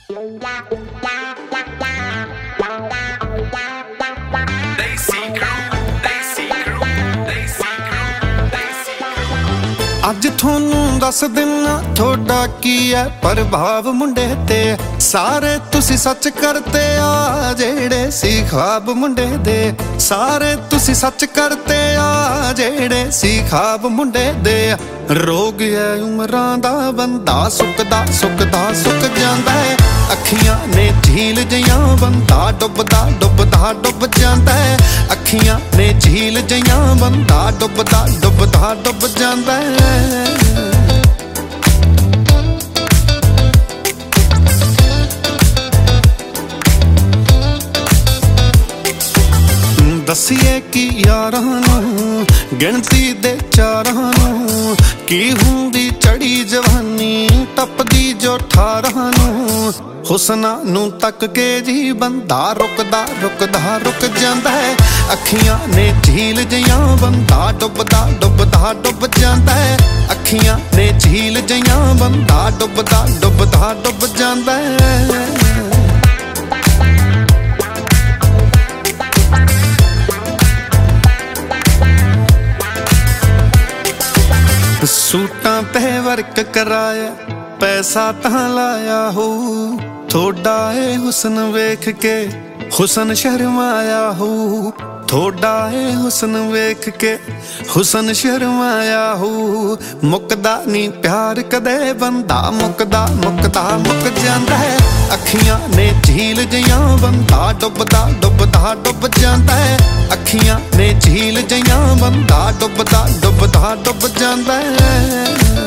ਅੱਜ ਤੁਹਾਨੂੰ ਦੱਸ ਦਿਨਾ ਤੁਹਾਡਾ ਕੀ ਹੈ ਪ੍ਰਭਾਵ ਮੁੰਡੇ ਤੇ। ਸਾਰੇ ਤੁਸੀਂ ਸੱਚ ਕਰਤੇ ਆ ਜਿਹੜੇ ਸੀ ख्वाब ਮੁੰਡੇ ਦੇ। ਸਾਰੇ ਤੁਸੀਂ ਸੱਚ ਕਰਤੇ ਆ ਜਿਹੜੇ ਸੀ ख्वाब ਮੁੰਡੇ ਦੇ। ਰੋਗ ਹੈ ਉਮਰਾਂ ਦਾ ਬੰਦਾ ਸੁੱਕਦਾ ਸੁੱਕਦਾ ਸੁੱਕ ਜਾਂਦਾ ਹੈ। ਅੱਖੀਆਂ ਨੇ ਝੀਲ ਜਿਹੀਆਂ ਬੰਦਾ ਡੁੱਬਦਾ ਡੁੱਬਦਾ ਡੁੱਬ ਜਾਂਦਾ ਹੈ। ਅੱਖੀਆਂ ਨੇ ਝੀਲ ਜਿਹੀਆਂ ਬੰਦਾ ਡੁੱਬਦਾ ਡੁੱਬਦਾ ਡੁੱਬ ਜਾਂਦਾ ਹੈ। ਦਸੀਏ ਕਿ ਯਾਰਾਂ ਨੂੰ ਗਿਣਤੀ ਦੇ ਚਾਰਾਂ ਨੂੰ ਕੀ ਹੁੰਦੀ ਚੜੀ ਜਵਾਨੀ ਟੱਪਦੀ ਜੋ 18 ਨੂੰ। ਹੁਸਨਾਂ ਨੂੰ ਤੱਕ ਕੇ ਜੀ ਬੰਦਾ ਰੁਕਦਾ ਰੁਕਦਾ ਰੁਕ ਜਾਂਦਾ ਹੈ। ਅੱਖੀਆਂ ਨੇ ਝੀਲ ਜਿਹੀਆਂ ਬੰਦਾ ਡੁੱਬਦਾ ਡੁੱਬਦਾ ਡੁੱਬ ਜਾਂਦਾ ਹੈ। ਅੱਖੀਆਂ ਨੇ ਝੀਲ ਜਿਹੀਆਂ ਬੰਦਾ ਡੁੱਬਦਾ ਡੁੱਬਦਾ ਡੁੱਬ ਜਾਂਦਾ ਹੈ। ਸੂਟਾਂ ਤੇ ਵਰਕ ਕਰਾਇਆ ਪੈਸਾ ਤਾਂ ਲਾਇਆ ਹੋ। ਥੋੜਾ ਏ ਹੁਸਨ ਵੇਖ ਕੇ ਹੁਸਨ ਸ਼ਰਮਾਇਆ ਹੋ। ਥੋੜਾ ਏ ਹੁਸਨ ਵੇਖ ਕੇ ਹੁਸਨ ਸ਼ਰਮਾਇਆ ਹੋ। ਮੁੱਕਦਾ ਨਹੀਂ ਪਿਆਰ ਕਦੇ ਬੰਦਾ ਮੁੱਕਦਾ ਮੁੱਕਦਾ ਮੁੱਕ ਜਾਂਦਾ ਹੈ। ਅੱਖੀਆਂ ਨੇ ਝੀਲ ਜਿਹੀਆਂ ਬੰਦਾ ਡੁੱਬਦਾ ਡੁੱਬਦਾ ਡੁੱਬ ਜਾਂਦਾ ਹੈ। ਅੱਖੀਆਂ ਨੇ ਝੀਲ ਜਿਹੀਆਂ ਬੰਦਾ ਡੁੱਬਦਾ ਡੁੱਬਦਾ ਡੁੱਬ ਜਾਂਦਾ ਹੈ।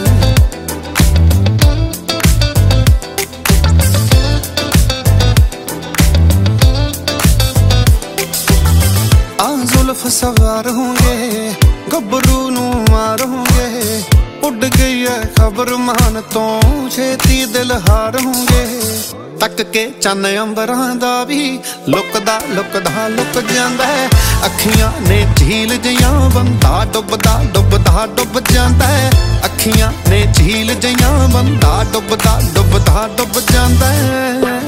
जुल्फ सवार होंगे गबरू नू मार होंगे। उड़ गई है खबर मान तो छेती दिल हार होंगे। तक के चन्न अंबरां दा भी लुकदा लुकदा लुक जांदा है। अखियां ने झील जिहियां बंदा डुबदा डुबदा डुब जांदा है। अखियां ने झील जिहियां बंदा डुबदा डुबदा डुब जांदा है।